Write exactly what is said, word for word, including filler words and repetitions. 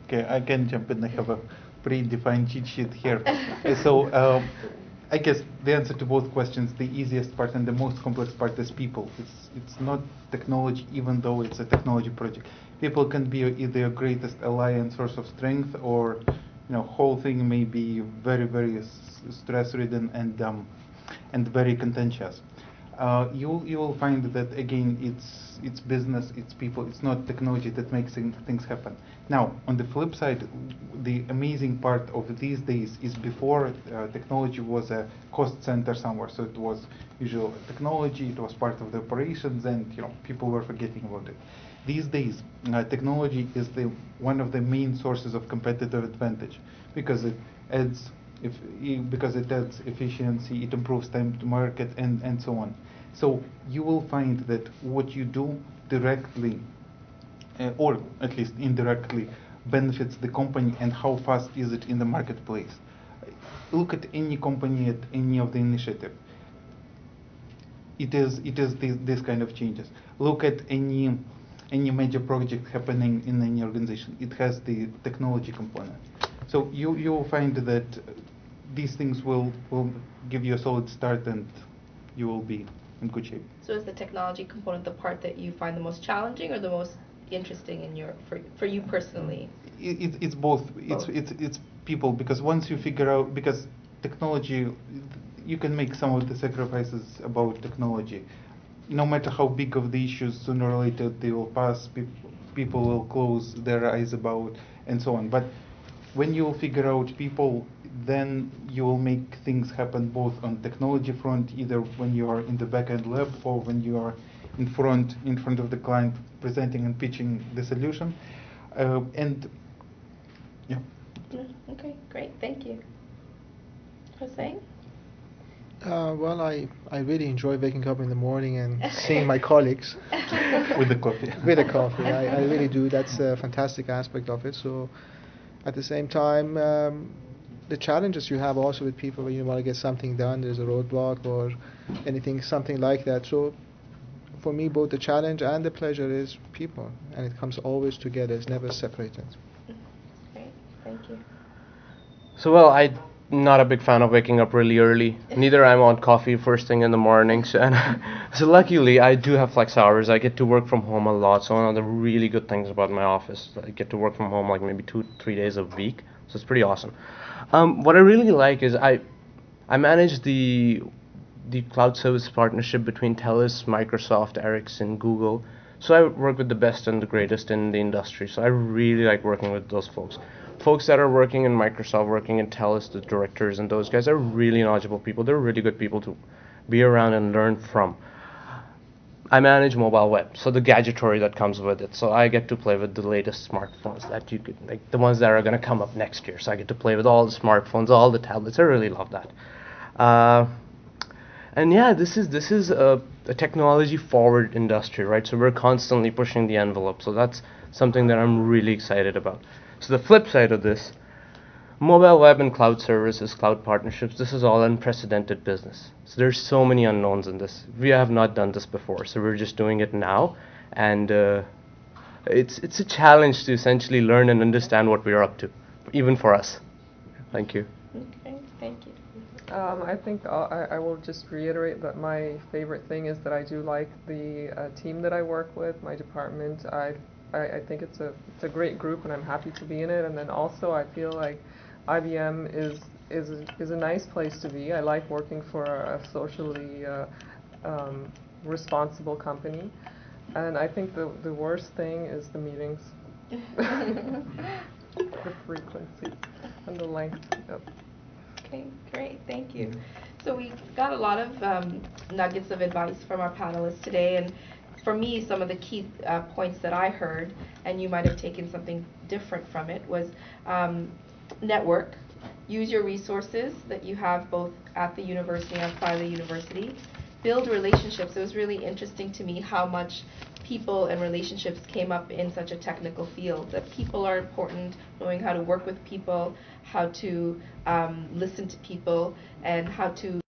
Okay, I can jump in. I have a predefined cheat sheet here. Uh, so um, I guess the answer to both questions, the easiest part and the most complex part is people. It's it's not technology, even though it's a technology project. People can be either your greatest ally and source of strength, or you know, whole thing may be very very stress-ridden and um, and very contentious. Uh, you you will find that again it's it's business, it's people, it's not technology that makes things happen. Now on the flip side, the amazing part of these days is before uh, technology was a cost center somewhere, so it was usual technology, it was part of the operations, and you know people were forgetting about it. These days, uh, technology is the one of the main sources of competitive advantage because it adds if because it adds efficiency, it improves time to market, and and so on. So you will find that what you do directly, uh, or at least indirectly, benefits the company, and how fast is it in the marketplace. Look at any company, at any of the initiative. It is it is this, this kind of changes. Look at any any major project happening in any organization. It has the technology component. So you you will find that these things will will give you a solid start, and you will be in good shape. So is the technology component the part that you find the most challenging or the most interesting in your for for you personally? It, it, it's both. It's Both. it's it's people, because once you figure out, because technology, you can make some of the sacrifices about technology. No matter how big of the issues, sooner or later they will pass. People people will close their eyes about, and so on. But when you figure out people, then you will make things happen both on technology front, either when you are in the backend lab or when you are in front in front of the client presenting and pitching the solution. Uh, and yeah. Mm, okay, great, thank you. Jose? Uh, well, I, I really enjoy waking up in the morning and seeing my colleagues. With the coffee. With the coffee, I, I really do. That's a fantastic aspect of it. So, at the same time, um, the challenges you have also with people when you want to get something done, there's a roadblock or anything, something like that. So, for me, both the challenge and the pleasure is people, and it comes always together. It's never separated. Great, thank you. So well, I'm not a big fan of waking up really early. Neither I'm on coffee first thing in the mornings, and so luckily I do have flex hours. I get to work from home a lot. So one of the really good things about my office, I get to work from home like maybe two, three days a week. So it's pretty awesome. Um, what I really like is I, I manage the, the cloud service partnership between TELUS, Microsoft, Ericsson, Google. So I work with the best and the greatest in the industry. So I really like working with those folks. Folks that are working in Microsoft, working in TELUS, the directors and those guys are really knowledgeable people. They're really good people to be around and learn from. I manage mobile web, so the gadgetry that comes with it. So I get to play with the latest smartphones that you could, like the ones that are going to come up next year. So I get to play with all the smartphones, all the tablets. I really love that. Uh, and yeah, this is this is a, a technology forward industry, right? So we're constantly pushing the envelope. So that's something that I'm really excited about. So the flip side of this, mobile web and cloud services, cloud partnerships, this is all unprecedented business. So there's so many unknowns in this. We have not done this before, so we're just doing it now. And uh, it's it's a challenge to essentially learn and understand what we're up to, even for us. Thank you. Okay, thank you. Um, I think uh, I, I will just reiterate that my favorite thing is that I do like the uh, team that I work with, my department. I, I, I think it's a it's a great group, and I'm happy to be in it. And then also, I feel like I B M is is a, is a nice place to be. I like working for a, a socially uh, um, responsible company, and I think the the worst thing is the meetings, the frequency, and the length. Yep. Okay, great, thank you. So we got a lot of um, nuggets of advice from our panelists today, and for me, some of the key uh, points that I heard, and you might have taken something different from it, was um, network. Use your resources that you have both at the university and outside the university. Build relationships. It was really interesting to me how much people and relationships came up in such a technical field. That people are important, knowing how to work with people, how to um, listen to people, and how to